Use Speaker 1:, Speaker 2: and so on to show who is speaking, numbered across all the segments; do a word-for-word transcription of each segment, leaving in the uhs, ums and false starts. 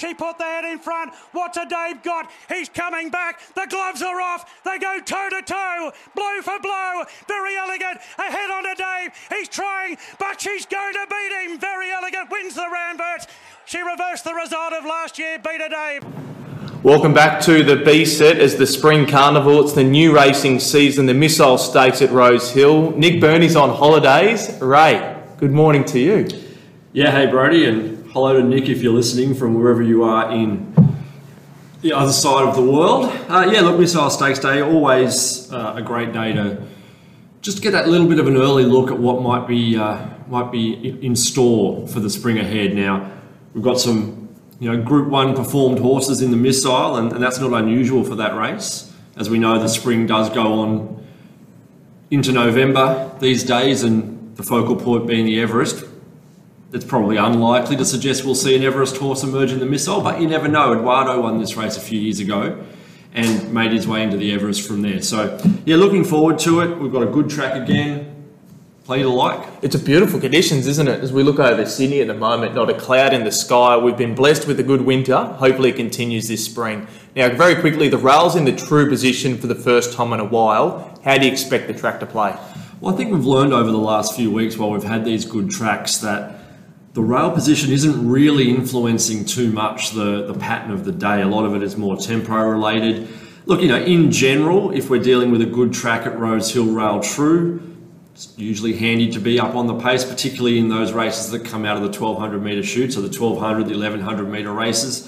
Speaker 1: She put the head in front. What's a Dave got? He's coming back. The gloves are off. They go toe to toe, blow for blow. Very Elegant ahead on to Dave. He's trying, but she's going to beat him. Very Elegant wins the Randverts. She reversed the result of last year, beat a Dave.
Speaker 2: Welcome back to the B set as the Spring Carnival. It's the new racing season, the Missile Stakes at Rose Hill. Nick Burney's on holidays. Ray, good morning to you.
Speaker 3: Yeah, hey Brody, and hello to Nick if you're listening from wherever you are in the other side of the world. Uh, yeah, look, Missile Stakes Day, always uh, a great day to just get that little bit of an early look at what might be uh, might be in store for the spring ahead. Now, we've got some you know, Group One performed horses in the Missile, and, and that's not unusual for that race. As we know, the spring does go on into November these days, and the focal point being the Everest. It's probably unlikely to suggest we'll see an Everest horse emerge in the Missile, but you never know. Eduardo won this race a few years ago and made his way into the Everest from there. So, yeah, looking forward to it. We've got a good track again. Plenty to like.
Speaker 2: It's a beautiful conditions, isn't it? As we look over Sydney at the moment, not a cloud in the sky. We've been blessed with a good winter. Hopefully it continues this spring. Now, very quickly, the rail's in the true position for the first time in a while. How do you expect the track to play?
Speaker 3: Well, I think we've learned over the last few weeks while we've had these good tracks that the rail position isn't really influencing too much the, the pattern of the day. A lot of it is more tempo related. Look, you know, in general, if we're dealing with a good track at Rose Hill Rail True, it's usually handy to be up on the pace, particularly in those races that come out of the twelve hundred metre chutes, or the twelve hundred, the eleven hundred metre races.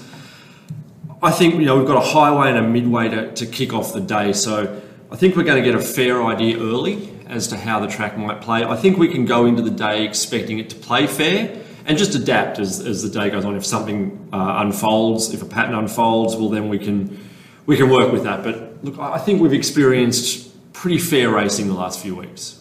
Speaker 3: I think, you know, we've got a highway and a midway to, to kick off the day, so I think we're going to get a fair idea early as to how the track might play. I think we can go into the day expecting it to play fair and just adapt as, as the day goes on. If something uh, unfolds, if a pattern unfolds, well, then we can we can work with that. But look, I think we've experienced pretty fair racing the last few weeks.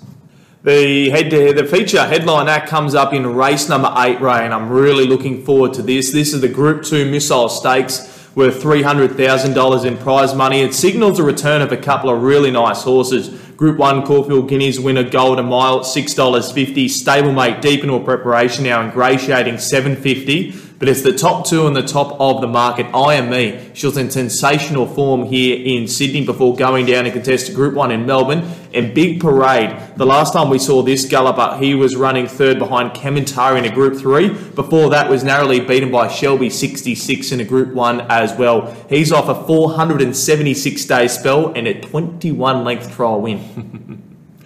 Speaker 2: The head-to-head, the feature headline act comes up in race number eight, Ray, and I'm really looking forward to this. This is the Group Two Missile Stakes, worth three hundred thousand dollars in prize money. It signals a return of a couple of really nice horses. Group One Caulfield Guineas winner Golden Mile at six dollars fifty. Stablemate deep into a preparation now, ingratiating seven dollars fifty. But it's the top two on the top of the market. I Am Me. She was in sensational form here in Sydney before going down to contest Group One in Melbourne. And Big Parade. The last time we saw this galloper, he was running third behind Kementari in a Group Three. Before that was narrowly beaten by Shelby sixty-six in a Group One as well. He's off a four hundred seventy-six day spell and a twenty-one length trial win.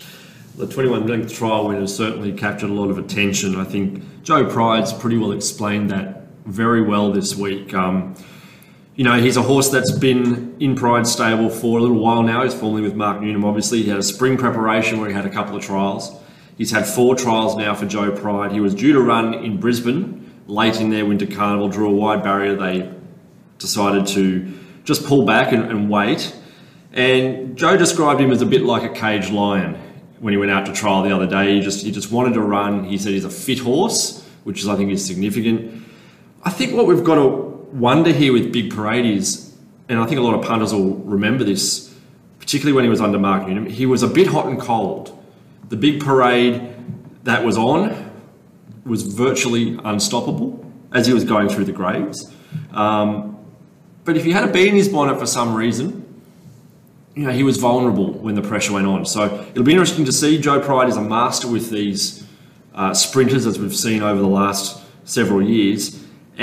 Speaker 3: The twenty-one length trial win has certainly captured a lot of attention. I think Joe Pride's pretty well explained that very well this week. Um, you know, he's a horse that's been in Pride stable for a little while now. He's formerly with Mark Newnham, obviously. He had a spring preparation where he had a couple of trials. He's had four trials now for Joe Pride. He was due to run in Brisbane late in their winter carnival, drew a wide barrier. They decided to just pull back and, and wait. And Joe described him as a bit like a caged lion when he went out to trial the other day. He just he just wanted to run. He said he's a fit horse, which is, I think, is significant. I think what we've got to wonder here with Big Parade is, and I think a lot of punters will remember this, particularly when he was under Mark Newnham, he was a bit hot and cold. The Big Parade that was on was virtually unstoppable as he was going through the grades. Um, but if he had a bee in his bonnet for some reason, you know, he was vulnerable when the pressure went on. So it'll be interesting to see. Joe Pride is a master with these uh, sprinters, as we've seen over the last several years.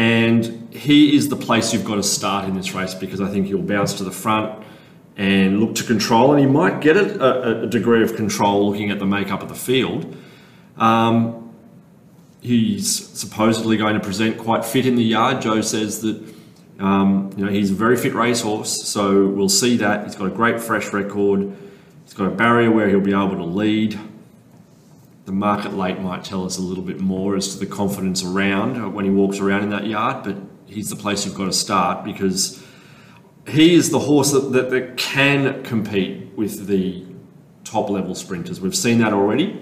Speaker 3: And he is the place you've got to start in this race, because I think he'll bounce to the front and look to control, and he might get a, a degree of control looking at the makeup of the field. Um, he's supposedly going to present quite fit in the yard. Joe says that um, you know, he's a very fit racehorse, so we'll see that. He's got a great fresh record. He's got a barrier where he'll be able to lead. The market late might tell us a little bit more as to the confidence around when he walks around in that yard, but he's the place you've got to start, because he is the horse that, that, that can compete with the top level sprinters. We've seen that already.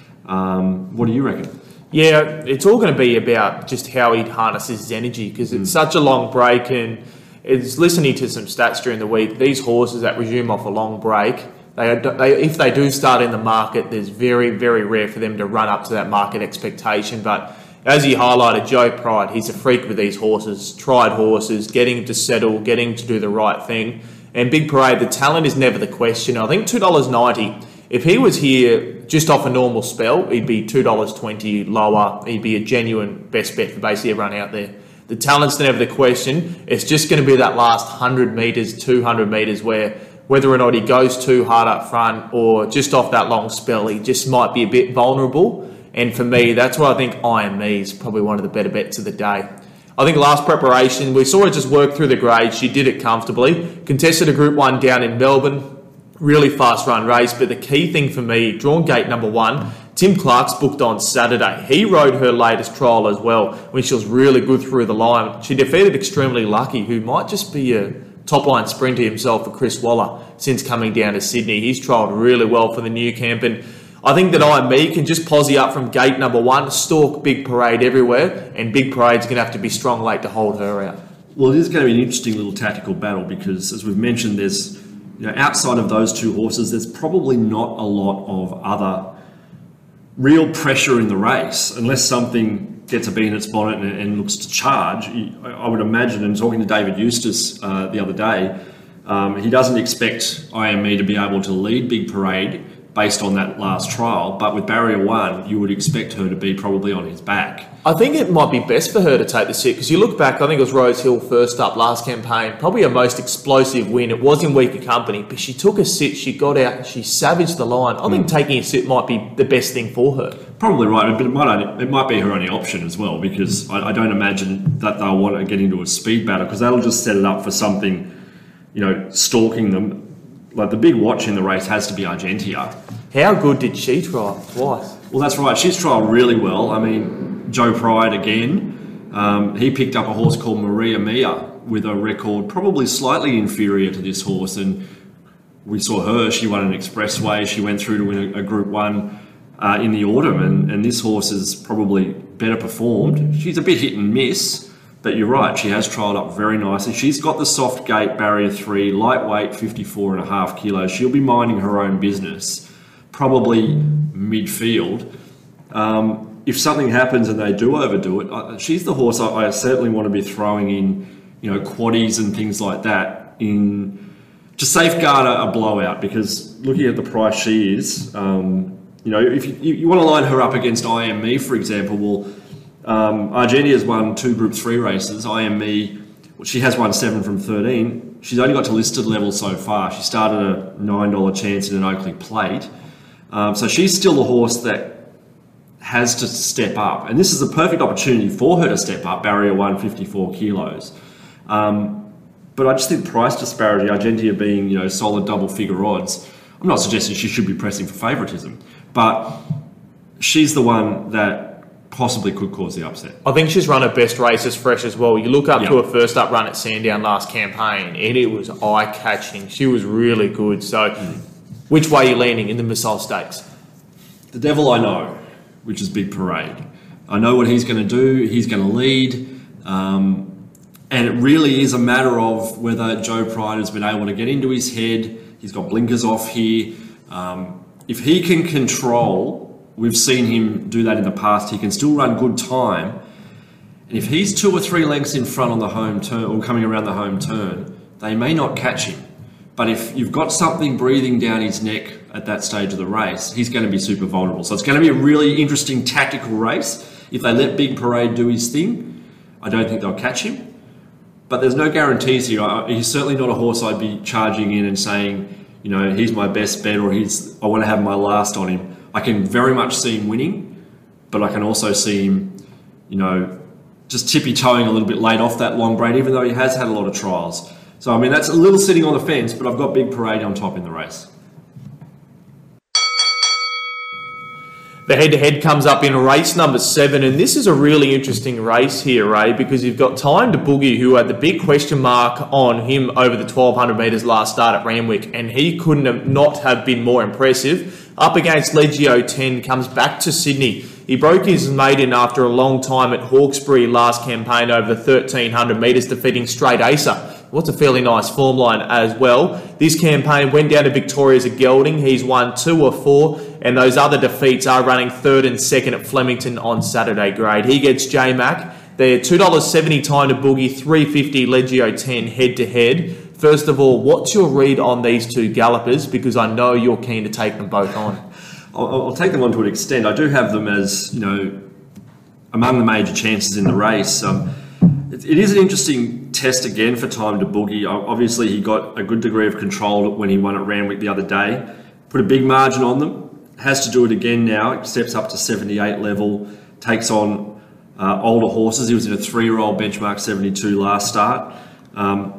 Speaker 3: Um, what do you reckon?
Speaker 2: Yeah, it's all going to be about just how he harnesses his energy, because it's mm. such a long break, and it's listening to some stats during the week. These horses that resume off a long break, They, they, if they do start in the market, there's very, very rare for them to run up to that market expectation. But as he highlighted, Joe Pride, he's a freak with these horses, tried horses, getting him to settle, getting him to do the right thing. And Big Parade, the talent is never the question. I think two dollars ninety, if he was here just off a normal spell, he'd be two dollars twenty lower. He'd be a genuine best bet for basically everyone out there. The talent's never the question. It's just going to be that last one hundred metres, two hundred metres where whether or not he goes too hard up front or just off that long spell, he just might be a bit vulnerable. And for me, that's why I think I M E is probably one of the better bets of the day. I think last preparation, we saw her just work through the grades. She did it comfortably. Contested a Group one down in Melbourne. Really fast run race. But the key thing for me, drawn gate number one, Tim Clark's booked on Saturday. He rode her latest trial as well when she was really good through the line. She defeated Extremely Lucky, who might just be a top-line sprinter himself for Chris Waller since coming down to Sydney. He's trialled really well for the new camp. And I think that I M E can just posse up from gate number one, stalk Big Parade everywhere, and Big Parade's going to have to be strong late to hold her out.
Speaker 3: Well, it is going to be an interesting little tactical battle because, as we've mentioned, there's, you know, outside of those two horses, there's probably not a lot of other real pressure in the race unless something gets a bee in its bonnet and, and looks to charge. I would imagine, and talking to David Eustace uh, the other day, um, he doesn't expect I M E to be able to lead Big Parade based on that last trial, but with barrier one, you would expect her to be probably on his back.
Speaker 2: I think it might be best for her to take the sit because you look back, I think it was Rose Hill first up last campaign, probably her most explosive win. It was in weaker company, but she took a sit, she got out, and she savaged the line. I mm. think taking a sit might be the best thing for her.
Speaker 3: Probably right, but it might only, it might be her only option as well because I, I don't imagine that they'll want to get into a speed battle because that'll just set it up for something, you know, stalking them. Like the big watch in the race has to be Argentia.
Speaker 2: How good did she try twice?
Speaker 3: Well, that's right. She's trialled really well. I mean, Joe Pride again. Um, he picked up a horse called Maria Mia with a record probably slightly inferior to this horse. And we saw her. She won an expressway. She went through to win a, a Group one uh, in the autumn. And, and this horse is probably better performed. She's a bit hit and miss. But you're right, she has trialled up very nicely. She's got the soft gate, barrier three, lightweight, fifty-four and a half kilos. She'll be minding her own business, probably midfield. Um, if something happens and they do overdo it, she's the horse I, I certainly want to be throwing in, you know, quaddies and things like that in to safeguard a, a blowout. Because looking at the price she is, um, you know, if you, you want to line her up against I M E, for example, well. Um, Argentia has won two Group three races. I M E, well, she has won seven from thirteen. She's only got to listed level so far. She started a nine dollar chance in an Oakley Plate. Um, so she's still the horse that has to step up. And this is a perfect opportunity for her to step up, barrier one, fifty-four kilos. Um, but I just think price disparity, Argentia being, you know, solid double figure odds, I'm not suggesting she should be pressing for favouritism, but she's the one that possibly could cause the upset.
Speaker 2: I think she's run her best races fresh as well. You look up
Speaker 3: yep.
Speaker 2: to her first up run at Sandown last campaign and it was eye-catching. She was really good. So mm. which way are you leaning in the Missile Stakes?
Speaker 3: The devil I know, which is Big Parade. I know what he's going to do. He's going to lead. Um, and it really is a matter of whether Joe Pride has been able to get into his head. He's got blinkers off here. Um, if he can control... We've seen him do that in the past. He can still run good time. And if he's two or three lengths in front on the home turn or coming around the home turn, they may not catch him. But if you've got something breathing down his neck at that stage of the race, he's going to be super vulnerable. So it's going to be a really interesting tactical race. If they let Big Parade do his thing, I don't think they'll catch him. But there's no guarantees here. He's certainly not a horse I'd be charging in and saying, you know, he's my best bet or he's I want to have my last on him. I can very much see him winning, but I can also see him, you know, just tippy-toeing a little bit late off that long braid, even though he has had a lot of trials. So, I mean, that's a little sitting on the fence, but I've got Big Parade on top in the race.
Speaker 2: The head-to-head comes up in race number seven, and this is a really interesting race here, Ray, because you've got Time to Boogie, who had the big question mark on him over the twelve hundred metres last start at Randwick, and he couldn't have not have been more impressive. Up against Legio ten, comes back to Sydney. He broke his maiden after a long time at Hawkesbury last campaign over the thirteen hundred metres, defeating Straight Acer. what's a fairly nice form line as well. This campaign went down to Victoria's at Gelding. He's won two or four, and those other defeats are running third and second at Flemington on Saturday grade. He gets J-Mac. They're two dollars seventy time to boogie, three dollars fifty Legio ten head-to-head. First of all, what's your read on these two gallopers? Because I know you're keen to take them both on.
Speaker 3: I'll, I'll take them on to an extent. I do have them as, you know, among the major chances in the race. Um, it, it is an interesting test again for Time to Boogie. Obviously, he got a good degree of control when he won at Randwick the other day. Put a big margin on them. Has to do it again now. It steps up to seventy-eight level. Takes on uh, older horses. He was in a three-year-old benchmark seventy-two last start. Um,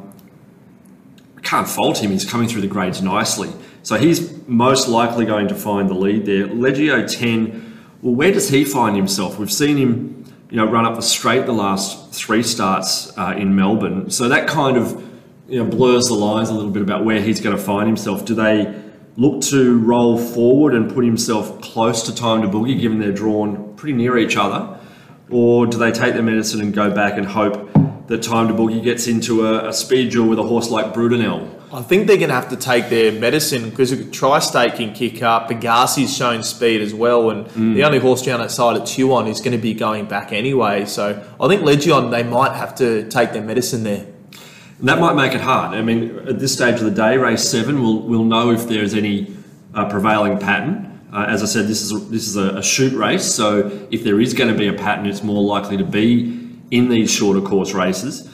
Speaker 3: Can't fault him, he's coming through the grades nicely. So he's most likely going to find the lead there. Legio ten, well, where does he find himself? We've seen him, you know, run up the straight the last three starts uh, in Melbourne. So that kind of, you know, blurs the lines a little bit about where he's going to find himself. Do they look to roll forward and put himself close to Time to Boogie, given they're drawn pretty near each other? Or do they take their medicine and go back and hope that Time to Boogie gets into a, a speed duel with a horse like Brudenell?
Speaker 2: I think they're going to have to take their medicine because Tri-State can kick up. Pegasi's shown speed as well, and mm. the only horse down that side at Tuon is going to be going back anyway. So I think Legion, they might have to take their medicine there.
Speaker 3: And that might make it hard. I mean, at this stage of the day, race seven, we'll we'll know if there's any uh, prevailing pattern. Uh, as I said, this is a, this is a, a shoot race, so if there is going to be a pattern, it's more likely to be in these shorter course races.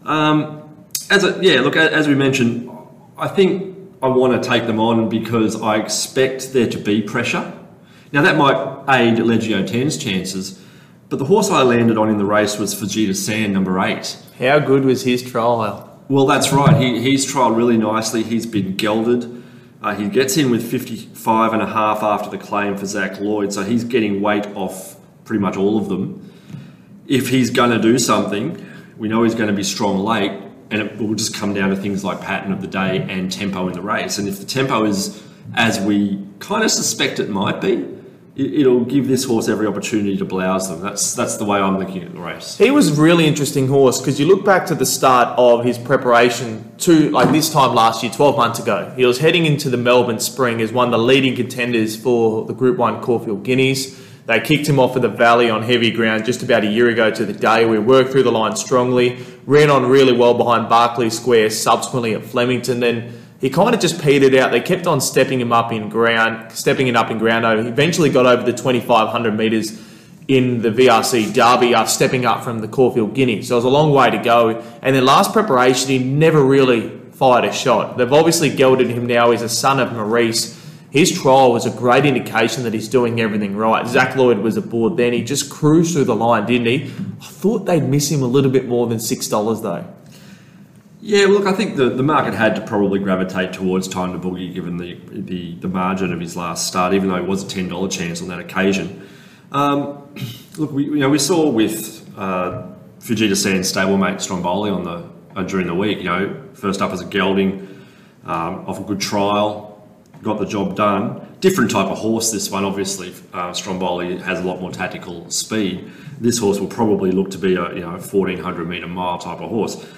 Speaker 3: Um, as a, yeah, look, as we mentioned, I think I want to take them on because I expect there to be pressure. Now that might aid Legio ten's chances, but the horse I landed on in the race was Fujita Sand, number eight.
Speaker 2: How good was his trial?
Speaker 3: Well, that's right. He, he's trialled really nicely. He's been gelded. Uh, he gets in with fifty-five and a half after the claim for Zach Lloyd, so he's getting weight off pretty much all of them. If he's going to do something, we know he's going to be strong late, and it will just come down to things like pattern of the day and tempo in the race. And if the tempo is as we kind of suspect it might be, it'll give this horse every opportunity to blouse them. That's that's the way I'm looking at the race.
Speaker 2: He was a really interesting horse because you look back to the start of his preparation to like this time last year, twelve months ago. He was heading into the Melbourne Spring as one of the leading contenders for the Group one Caulfield Guineas. They kicked him off at the Valley on heavy ground just about a year ago to the day. We worked through the line strongly, ran on really well behind Barclay Square, subsequently at Flemington. Then he kind of just petered out. They kept on stepping him up in ground, stepping it up in ground over. He eventually got over the twenty-five hundred metres in the V R C Derby, uh, stepping up from the Caulfield Guineas. So it was a long way to go. And then last preparation, he never really fired a shot. They've obviously gelded him now. He's a son of Maurice. His trial was a great indication that he's doing everything right. Zach Lloyd was aboard then. He just cruised through the line, didn't he? I thought they'd miss him a little bit more than six dollars though.
Speaker 3: Yeah, look, I think the, the market had to probably gravitate towards Time to Boogie given the, the, the margin of his last start, even though it was a ten dollar chance on that occasion. Um, look, we you know we saw with uh, Fujita Sand's stablemate Stromboli on the uh, during the week. You know, first up as a gelding, um, off a good trial. Got the job done. Different type of horse, this one, obviously. Uh, Stromboli has a lot more tactical speed. This horse will probably look to be a you know fourteen hundred metre mile type of horse.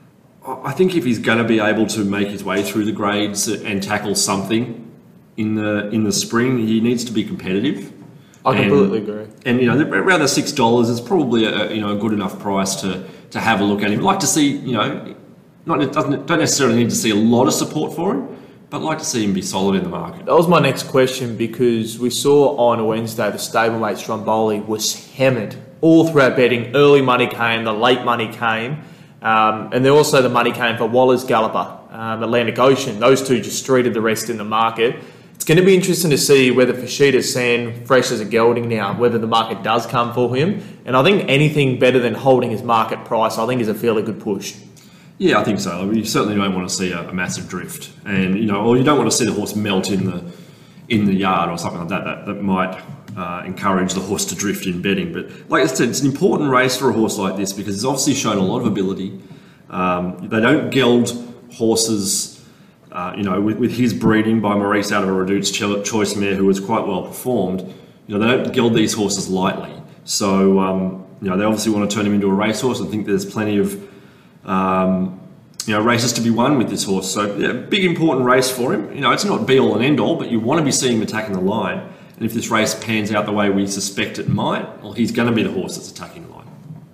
Speaker 3: I think if he's going to be able to make his way through the grades and tackle something in the in the spring, he needs to be competitive.
Speaker 2: I completely and, agree.
Speaker 3: And you know, around the six dollars is probably a you know a good enough price to to have a look at him. I'd like to see you know, not it doesn't don't necessarily need to see a lot of support for him, but I'd like to see him be solid in the market.
Speaker 2: That was my next question because we saw on Wednesday the stablemate Stromboli was hammered all throughout betting. Early money came, the late money came, um, and then also the money came for Waller's Galloper, um, Atlantic Ocean. Those two just streeted the rest in the market. It's going to be interesting to see whether Fujita Sand, fresh as a gelding now, whether the market does come for him. And I think anything better than holding his market price, I think, is a fairly good push.
Speaker 3: Yeah, I think so. I mean, you certainly don't want to see a, a massive drift, and you know, or you don't want to see the horse melt in the in the yard or something like that. That that might uh, encourage the horse to drift in betting. But like I said, it's an important race for a horse like this because it's obviously shown a lot of ability. Um, they don't geld horses, uh, you know, with, with his breeding by Maurice out of a Reduced Choice mare who was quite well performed. You know, they don't geld these horses lightly. So um, you know, they obviously want to turn him into a racehorse. I think there's plenty of Um, you know, races to be won with this horse. So, yeah, big important race for him. You know, it's not be all and end all, but you want to be seeing him attacking the line. And if this race pans out the way we suspect it might, well, he's going to be the horse that's attacking the line.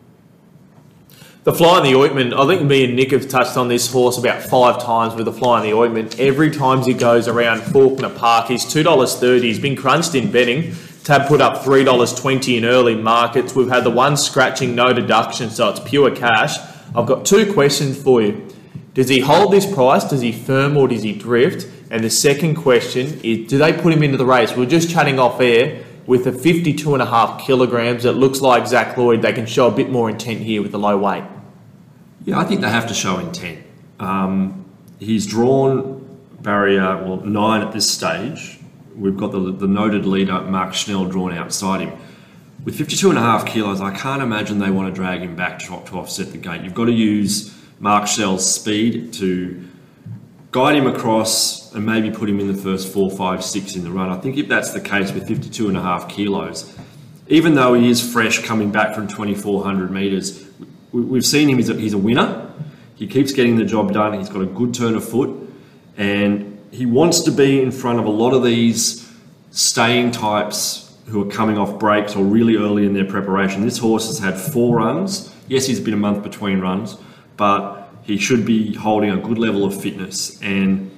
Speaker 2: The fly in the ointment, I think me and Nick have touched on this horse about five times with the fly in the ointment. Every time he goes around Faulkner Park, he's two dollars thirty. He's been crunched in betting. Tab put up three dollars twenty in early markets. We've had the one scratching, no deduction, so it's pure cash. I've got two questions for you. Does he hold this price? Does he firm or does he drift? And the second question is, do they put him into the race? We're just chatting off air. With a fifty-two and a half kilograms, it looks like Zach Lloyd, they can show a bit more intent here with the low weight.
Speaker 3: Yeah, I think they have to show intent. Um, he's drawn barrier, well, nine at this stage. We've got the, the noted leader, Mark Schnell, drawn outside him. With fifty-two and a half kilos, I can't imagine they want to drag him back to, to offset the gate. You've got to use Mark Schnell's speed to guide him across and maybe put him in the first four, five, six in the run. I think if that's the case with fifty-two and a half kilos, even though he is fresh coming back from twenty-four hundred metres, we've seen him, he's a, he's a winner. He keeps getting the job done. He's got a good turn of foot, and he wants to be in front of a lot of these staying types who are coming off breaks or really early in their preparation. This horse has had four runs. Yes, he's been a month between runs, but he should be holding a good level of fitness. And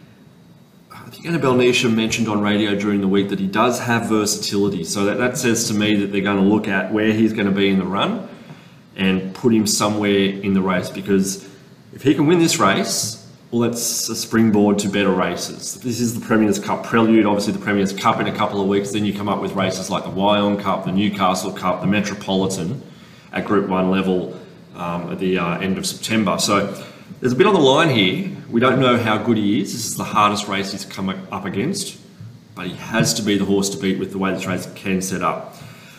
Speaker 3: I think Annabelle Neesham mentioned on radio during the week that he does have versatility. So that, that says to me that they're going to look at where he's going to be in the run and put him somewhere in the race, because if he can win this race, well, that's a springboard to better races. This is the Premier's Cup prelude, obviously the Premier's Cup in a couple of weeks. Then you come up with races like the Wyong Cup, the Newcastle Cup, the Metropolitan at Group one level um, at the uh, end of September. So there's a bit on the line here. We don't know how good he is. This is the hardest race he's come up against, but he has to be the horse to beat with the way this race can set up.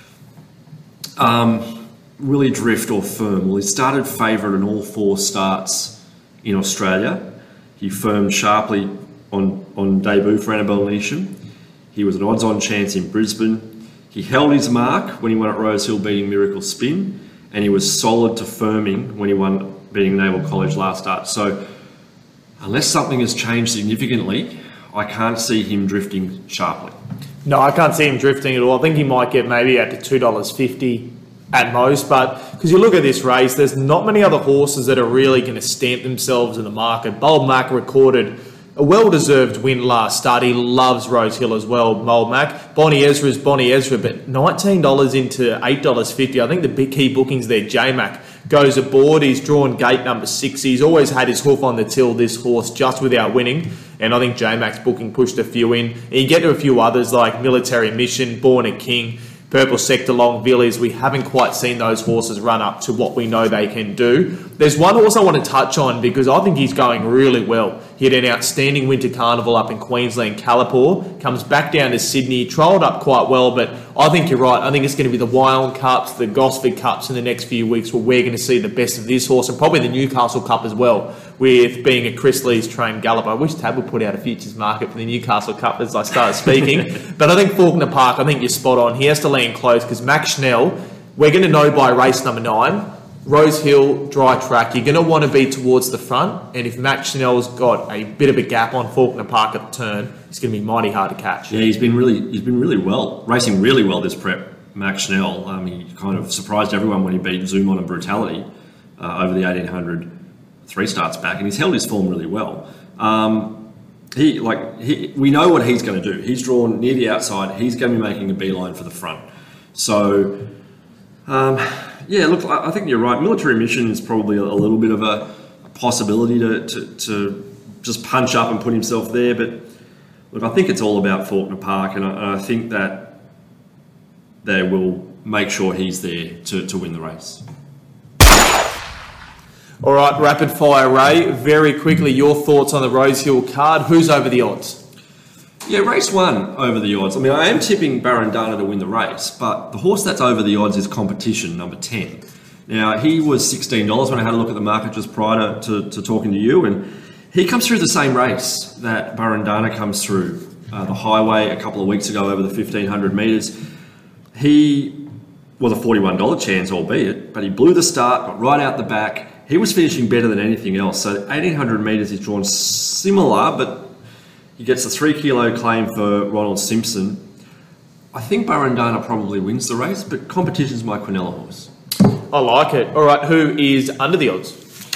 Speaker 3: Um... Really drift or firm? Well, he started favourite in all four starts in Australia. He firmed sharply on, on debut for Annabelle Neesham. He was an odds-on chance in Brisbane. He held his mark when he won at Rosehill beating Miracle Spin, and he was solid to firming when he won beating Naval College last start. So unless something has changed significantly, I can't see him drifting sharply.
Speaker 2: No, I can't see him drifting at all. I think he might get maybe out to two dollars fifty at most, but because you look at this race, there's not many other horses that are really going to stamp themselves in the market. Bold Mac recorded a well-deserved win last start. He loves Rosehill as well, Bold Mac. Bonnie Ezra's Bonnie Ezra, but nineteen dollars into eight dollars fifty. I think the big key bookings there, J-Mac goes aboard. He's drawn gate number six. He's always had his hoof on the till, this horse, just without winning. And I think J-Mac's booking pushed a few in. And you get to a few others like Military Mission, Born a King, Purple Sector, Long Villiers. We haven't quite seen those horses run up to what we know they can do. There's one horse I want to touch on because I think he's going really well. He had an outstanding winter carnival up in Queensland, Calipore, comes back down to Sydney, trialled up quite well, but I think you're right. I think it's going to be the Wyong Cups, the Gosford Cups in the next few weeks where we're going to see the best of this horse, and probably the Newcastle Cup as well, with being a Chris Lees trained galloper. I wish Tab would put out a futures market for the Newcastle Cup as I started speaking. But I think Faulkner Park, I think you're spot on. He has to land close because Max Schnell, we're going to know by race number nine, Rosehill, dry track, you're going to want to be towards the front, and if Max Schnell's got a bit of a gap on Faulkner Park at the turn, it's going to be mighty hard to catch.
Speaker 3: Yeah, he's been really, he's been really well, racing really well this prep, Max Schnell. Um, he kind of surprised everyone when he beat Zoom On and Brutality uh, over the eighteen hundred three starts back, and he's held his form really well. Um, he like he, we know what he's going to do. He's drawn near the outside. He's going to be making a beeline for the front. So. Um, Yeah, look, I think you're right. Military Mission is probably a little bit of a possibility to, to, to just punch up and put himself there. But look, I think it's all about Faulkner Park, and I, and I think that they will make sure he's there to, to win the race.
Speaker 2: All right, rapid fire, Ray. Very quickly, your thoughts on the Rosehill card. Who's over the odds?
Speaker 3: Yeah, race one over the odds. I mean, I am tipping Barandana to win the race, but the horse that's over the odds is Competition, number ten. Now, he was sixteen dollars when I had a look at the market just prior to, to talking to you, and he comes through the same race that Barandana comes through, uh, the highway a couple of weeks ago over the fifteen hundred metres. He was a forty-one dollars chance, albeit, but he blew the start, got right out the back, he was finishing better than anything else. So eighteen hundred metres he's drawn similar, but he gets a three kilo claim for Ronald Simpson. I think Barandana probably wins the race, but competition's my Quinella horse.
Speaker 2: I like it. All right, who is under the odds?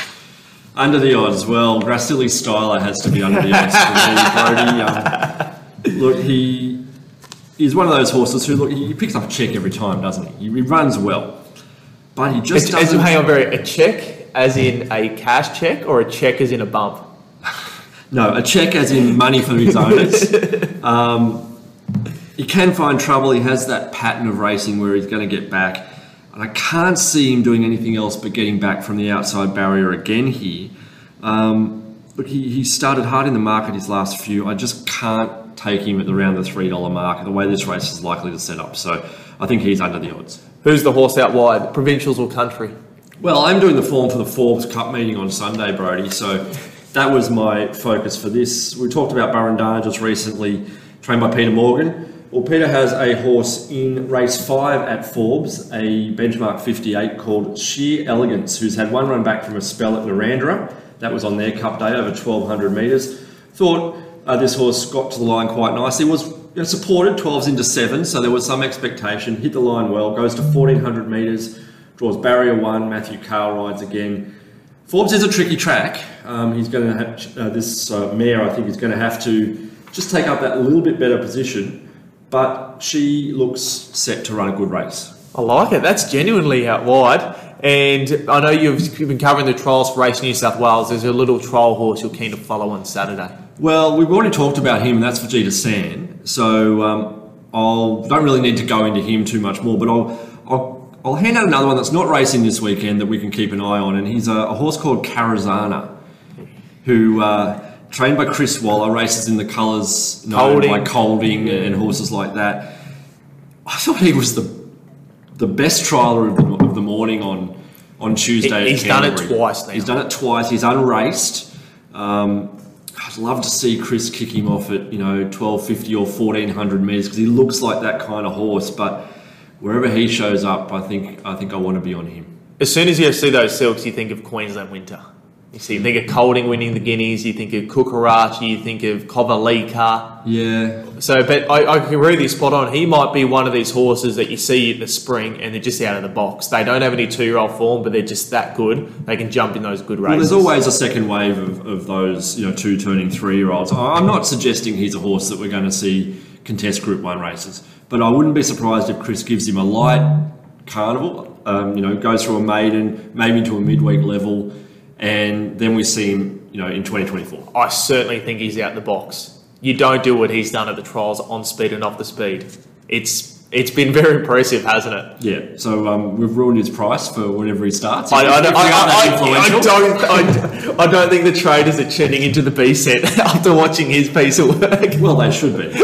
Speaker 3: Under the odds, well, Gracilli Styler has to be under the odds for me, Brody. Um, look, he is one of those horses who, look, he picks up a check every time, doesn't he? He runs well, but he just
Speaker 2: As,
Speaker 3: doesn't...
Speaker 2: hang on, very a check as in a cash check or a check as in a bump?
Speaker 3: No, a check as in money for his owners. um, he can find trouble. He has that pattern of racing where he's going to get back. And I can't see him doing anything else but getting back from the outside barrier again here. Um, look, he, he started hard in the market his last few. I just can't take him at around the three dollar mark, the way this race is likely to set up. So I think he's under the odds.
Speaker 2: Who's the horse out wide, provincials or country?
Speaker 3: Well, I'm doing the form for the Forbes Cup meeting on Sunday, Brody. So that was my focus for this. We talked about Barandana just recently, trained by Peter Morgan. Well, Peter has a horse in race five at Forbes, a benchmark fifty-eight called Sheer Elegance, who's had one run back from a spell at Narandra. That was on their Cup day, over twelve hundred metres. Thought uh, this horse got to the line quite nicely. Was you know, supported, twelves into seven, so there was some expectation. Hit the line well, goes to fourteen hundred metres, draws barrier one. Matthew Carl rides again. Forbes is a tricky track. Um, he's going to have, uh, this uh, mare, I think, is going to have to just take up that little bit better position. But she looks set to run a good race.
Speaker 2: I like it. That's genuinely out wide. And I know you've been covering the trials for Race New South Wales. There's a little trial horse you're keen to follow on Saturday.
Speaker 3: Well, we've already talked about him, and that's Vegeta San. So um, I'll don't really need to go into him too much more, but I'll, I'll, I'll hand out another one that's not racing this weekend that we can keep an eye on. And he's a, a horse called Carazana, who... Uh, trained by Chris Waller, races in the colours known by Colding and horses like that. I thought he was the the best trialer of the, of the morning on on Tuesday.
Speaker 2: He, he's done it twice now.
Speaker 3: He's done it twice. He's unraced. Um, I'd love to see Chris kick him off at you know twelve fifty or fourteen hundred metres because he looks like that kind of horse. But wherever he shows up, I think I think I want to be on him.
Speaker 2: As soon as you see those silks, you think of Queensland Winter. You see, you think of Colding winning the Guineas, you think of Kukarachi, you think of Kovalika.
Speaker 3: Yeah.
Speaker 2: So, but I, I agree with you spot on. He might be one of these horses that you see in the spring and they're just out of the box. They don't have any two-year-old form, but they're just that good. They can jump in those good races.
Speaker 3: Well, there's always a second wave of, of those, you know, two turning three-year-olds. I'm not suggesting he's a horse that we're going to see contest Group One races, but I wouldn't be surprised if Chris gives him a light carnival. Um, you know, goes through a maiden, maybe to a midweek level. And then we see him, you know, in twenty twenty-four.
Speaker 2: I certainly think he's out the box. You don't do what he's done at the trials on speed and off the speed. It's it's been very impressive, hasn't it?
Speaker 3: Yeah. So um, we've ruined his price for whenever he starts.
Speaker 2: I, I, don't, I, I, I, don't, I, I don't think the traders are tuning into the B set after watching his piece of work.
Speaker 3: Well, they should be.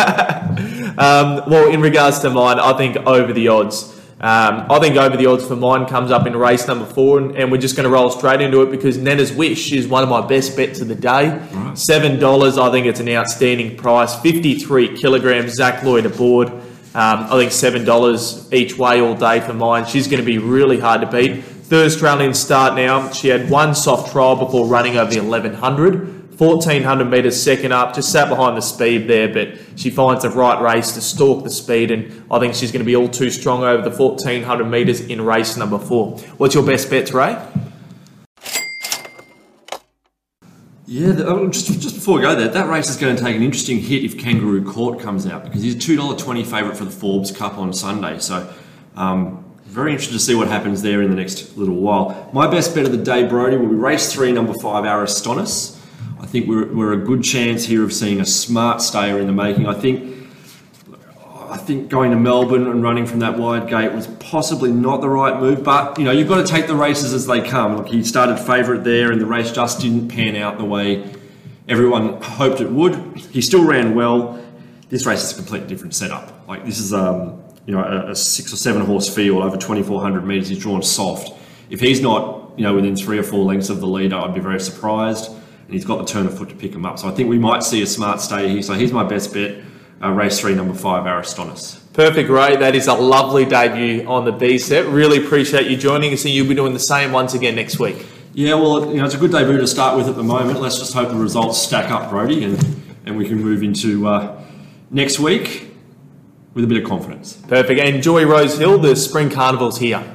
Speaker 2: um, well, in regards to mine, I think over the odds. Um, I think over the odds for mine comes up in race number four, and, and we're just going to roll straight into it because Nana's Wish is one of my best bets of the day. Right. seven dollars, I think it's an outstanding price. fifty-three kilograms, Zach Lloyd aboard. Um, I think seven dollars each way all day for mine. She's going to be really hard to beat. Third Australian start now. She had one soft trial before running over the eleven hundred. fourteen hundred metres second up, just sat behind the speed there, but she finds the right race to stalk the speed, and I think she's going to be all too strong over the fourteen hundred metres in race number four. What's your best bets, Ray?
Speaker 3: Yeah, the, just just before we go there, that race is going to take an interesting hit if Kangaroo Court comes out because he's a two dollars twenty favourite for the Forbes Cup on Sunday. So um, very interested to see what happens there in the next little while. My best bet of the day, Brody, will be race three, number five, Aristonis. I think we're, we're a good chance here of seeing a smart stayer in the making. I think I think going to Melbourne and running from that wide gate was possibly not the right move, but you know you've got to take the races as they come. Look, he started favourite there, and the race just didn't pan out the way everyone hoped it would. He still ran well. This race is a completely different setup. Like this is um, you know a, a six or seven horse field over twenty-four hundred metres. He's drawn soft. If he's not you know within three or four lengths of the leader, I'd be very surprised. And he's got the turn of foot to pick him up. So I think we might see a smart stay here. So here's my best bet, uh, race three, number five, Aristonis.
Speaker 2: Perfect, Ray. That is a lovely debut on the B set. Really appreciate you joining us, and you'll be doing the same once again next week.
Speaker 3: Yeah, well, you know, it's a good debut to start with at the moment. Let's just hope the results stack up, Brody, and, and we can move into uh, next week with a bit of confidence.
Speaker 2: Perfect. And Joy Rose Hill, the Spring Carnival's here.